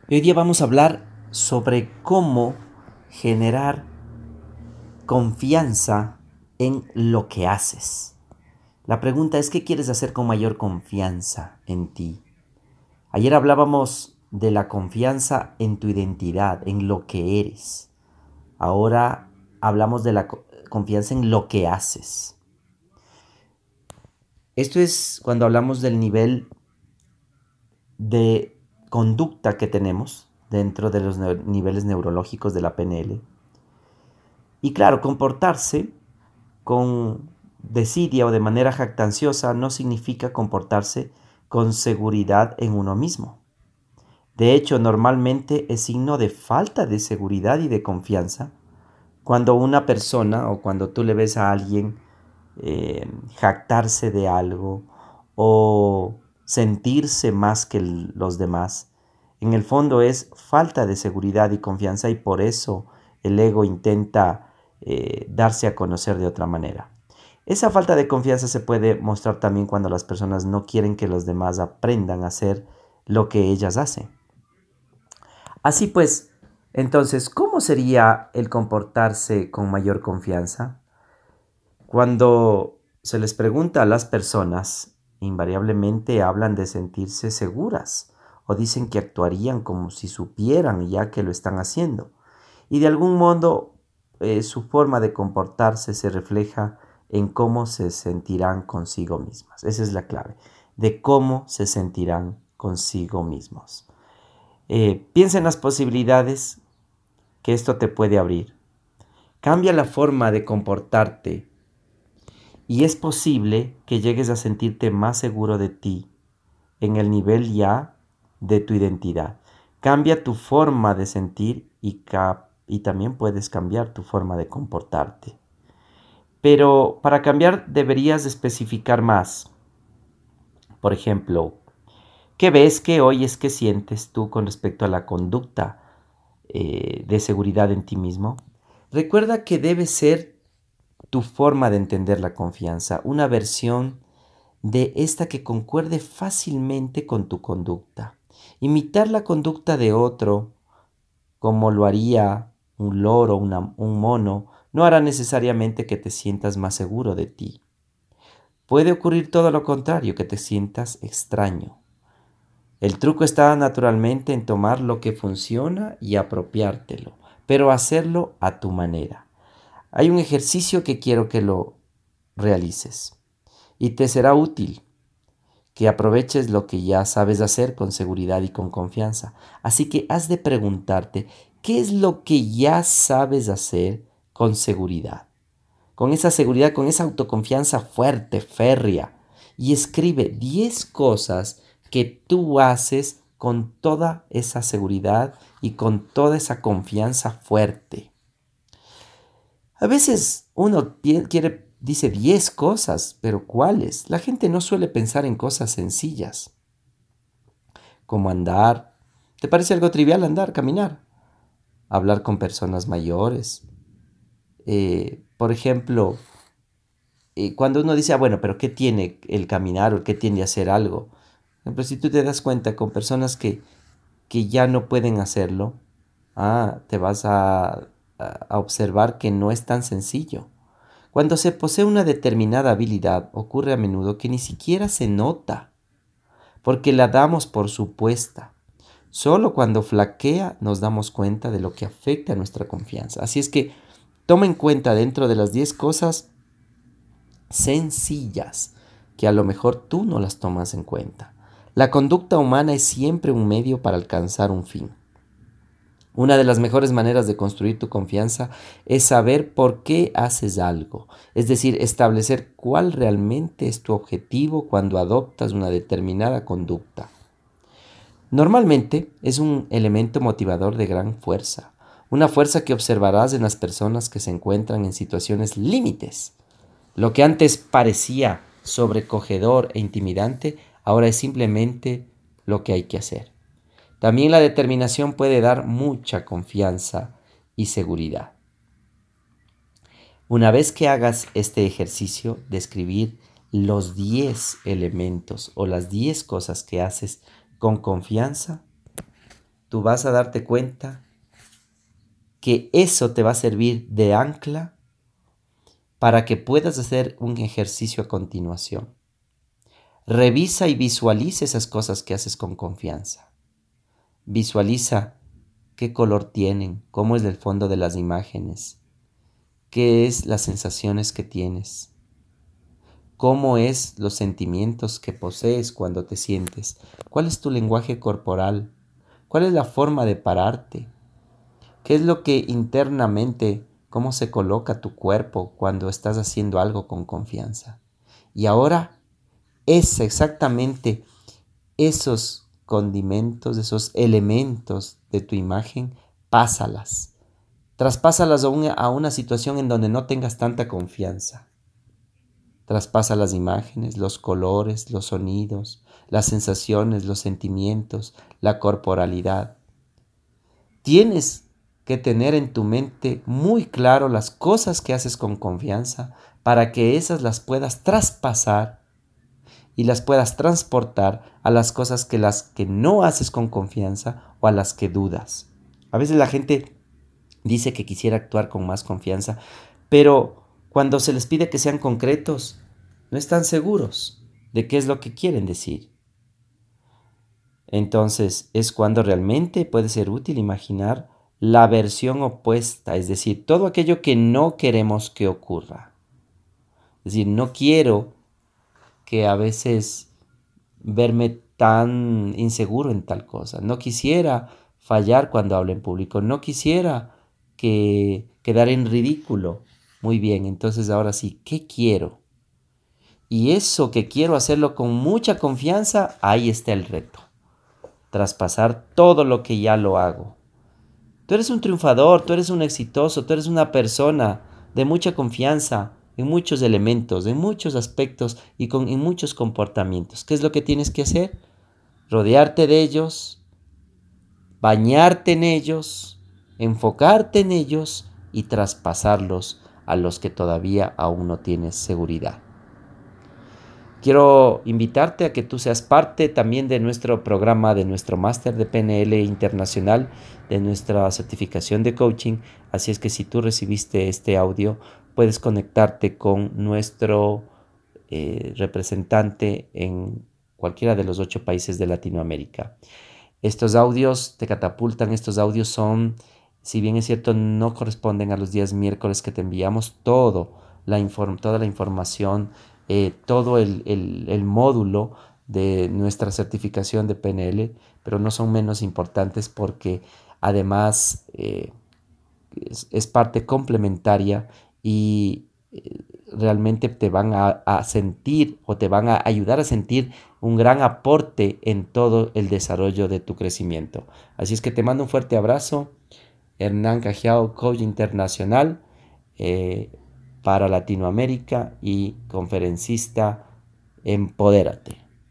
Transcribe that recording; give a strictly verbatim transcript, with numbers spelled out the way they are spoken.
Hoy día vamos a hablar sobre cómo generar confianza en lo que haces. La pregunta es, ¿qué quieres hacer con mayor confianza en ti? Ayer hablábamos de la confianza en tu identidad, en lo que eres. Ahora hablamos de la confianza en lo que haces. Esto es cuando hablamos del nivel de conducta que tenemos dentro de los niveles neurológicos de la P N L. Y claro, comportarse con desidia o de manera jactanciosa no significa comportarse con seguridad en uno mismo. De hecho, normalmente es signo de falta de seguridad y de confianza cuando una persona o cuando tú le ves a alguien eh, jactarse de algo o sentirse más que los demás. En el fondo es falta de seguridad y confianza y por eso el ego intenta eh, darse a conocer de otra manera. Esa falta de confianza se puede mostrar también cuando las personas no quieren que los demás aprendan a hacer lo que ellas hacen. Así pues, entonces, ¿cómo sería el comportarse con mayor confianza? Cuando se les pregunta a las personas, invariablemente hablan de sentirse seguras o dicen que actuarían como si supieran ya que lo están haciendo. Y de algún modo eh, su forma de comportarse se refleja en cómo se sentirán consigo mismas. Esa es la clave, de cómo se sentirán consigo mismos. Eh, piensa en las posibilidades que esto te puede abrir. Cambia la forma de comportarte y es posible que llegues a sentirte más seguro de ti en el nivel ya de tu identidad. Cambia tu forma de sentir y, cap y también puedes cambiar tu forma de comportarte. Pero para cambiar deberías especificar más. Por ejemplo, ¿qué ves, qué oyes, qué sientes tú con respecto a la conducta eh, de seguridad en ti mismo? Recuerda que debe ser tu forma de entender la confianza, una versión de esta que concuerde fácilmente con tu conducta. Imitar la conducta de otro, como lo haría un loro, una, un mono, no hará necesariamente que te sientas más seguro de ti. Puede ocurrir todo lo contrario, que te sientas extraño. El truco está naturalmente en tomar lo que funciona y apropiártelo, pero hacerlo a tu manera. Hay un ejercicio que quiero que lo realices y te será útil que aproveches lo que ya sabes hacer con seguridad y con confianza. Así que has de preguntarte, ¿qué es lo que ya sabes hacer con seguridad? Con esa seguridad, con esa autoconfianza fuerte, férrea. Y escribe diez cosas que tú haces con toda esa seguridad y con toda esa confianza fuerte. A veces uno quiere, dice diez cosas, pero ¿cuáles? La gente no suele pensar en cosas sencillas, como andar. ¿Te parece algo trivial andar, caminar? Hablar con personas mayores. Eh, por ejemplo, eh, cuando uno dice, ah, bueno, pero ¿qué tiene el caminar o qué tiene hacer algo? Por ejemplo, si tú te das cuenta con personas que, que ya no pueden hacerlo, ah, te vas a, a a observar que no es tan sencillo. Cuando se posee una determinada habilidad, ocurre a menudo que ni siquiera se nota, porque la damos por supuesta. Solo cuando flaquea nos damos cuenta de lo que afecta a nuestra confianza. Así es que toma en cuenta dentro de las diez cosas sencillas que a lo mejor tú no las tomas en cuenta. La conducta humana es siempre un medio para alcanzar un fin. Una de las mejores maneras de construir tu confianza es saber por qué haces algo, es decir, establecer cuál realmente es tu objetivo cuando adoptas una determinada conducta. Normalmente es un elemento motivador de gran fuerza, una fuerza que observarás en las personas que se encuentran en situaciones límites. Lo que antes parecía sobrecogedor e intimidante, ahora es simplemente lo que hay que hacer. También la determinación puede dar mucha confianza y seguridad. Una vez que hagas este ejercicio de escribir los diez elementos o las diez cosas que haces con confianza, tú vas a darte cuenta que eso te va a servir de ancla para que puedas hacer un ejercicio a continuación. Revisa y visualiza esas cosas que haces con confianza. Visualiza qué color tienen, cómo es el fondo de las imágenes, qué es las sensaciones que tienes, cómo es los sentimientos que posees cuando te sientes, cuál es tu lenguaje corporal, cuál es la forma de pararte, qué es lo que internamente, cómo se coloca tu cuerpo cuando estás haciendo algo con confianza. Y ahora es exactamente esos condimentos, esos elementos de tu imagen, pásalas. Traspásalas a una, a una situación en donde no tengas tanta confianza. Traspasa las imágenes, los colores, los sonidos, las sensaciones, los sentimientos, la corporalidad. Tienes que tener en tu mente muy claro las cosas que haces con confianza para que esas las puedas traspasar y las puedas transportar a las cosas que las que no haces con confianza o a las que dudas. A veces la gente dice que quisiera actuar con más confianza, pero cuando se les pide que sean concretos, no están seguros de qué es lo que quieren decir. Entonces es cuando realmente puede ser útil imaginar la versión opuesta, es decir, todo aquello que no queremos que ocurra. Es decir, no quiero que a veces verme tan inseguro en tal cosa. No quisiera fallar cuando hablo en público. No quisiera que quedar en ridículo. Muy bien, entonces ahora sí, ¿qué quiero? Y eso que quiero hacerlo con mucha confianza, ahí está el reto. Traspasar todo lo que ya lo hago. Tú eres un triunfador, tú eres un exitoso, tú eres una persona de mucha confianza en muchos elementos, en muchos aspectos y con, en muchos comportamientos. ¿Qué es lo que tienes que hacer? Rodearte de ellos, bañarte en ellos, enfocarte en ellos y traspasarlos a los que todavía aún no tienes seguridad. Quiero invitarte a que tú seas parte también de nuestro programa, de nuestro máster de P N L internacional, de nuestra certificación de coaching. Así es que si tú recibiste este audio, puedes conectarte con nuestro eh, representante en cualquiera de los ocho países de Latinoamérica. Estos audios te catapultan, estos audios son, si bien es cierto, no corresponden a los días miércoles que te enviamos todo, la inform toda la información, eh, todo el, el, el módulo de nuestra certificación de P N L, pero no son menos importantes porque además eh, es, es parte complementaria y eh, realmente te van a, a sentir o te van a ayudar a sentir un gran aporte en todo el desarrollo de tu crecimiento. Así es que te mando un fuerte abrazo. Hernán Cajiao, coach internacional eh, para Latinoamérica y conferencista. Empodérate.